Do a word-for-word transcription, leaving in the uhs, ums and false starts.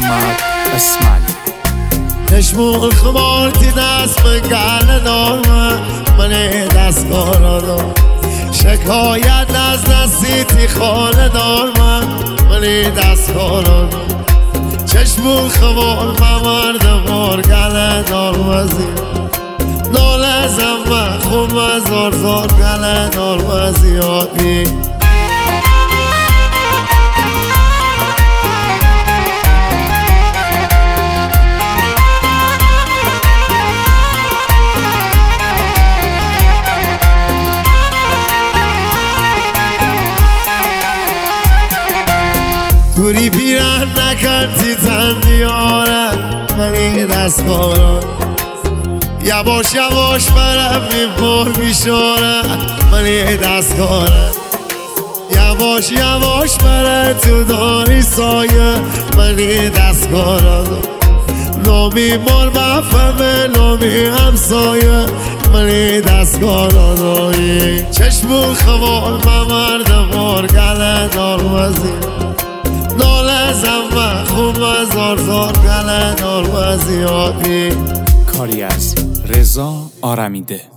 محمد اسماعیلی. چشمون خمار تی دست بگل دارم منی دست کارادم، شکایت از دستی تی خاله دارم منی دست کارادم. چشمون خمار بمرد بار گله دارمزی، ناله زمه خومه زار زار گله دارمزی آبی. دوری پیرن نکردی تن دیاره منی دست کاران، یواش یواش برم میپر میشاره منی دست کاره. یواش یواش بره تو داری سایه منی دست کاران، نامی مال مفهمه نامی همسایه منی دست کاران. چشمون خوار ممرد بار گله دارمزی، ناله زمه خومه زار زار گله دارمزی آبی. کاری از رضا آرمیده.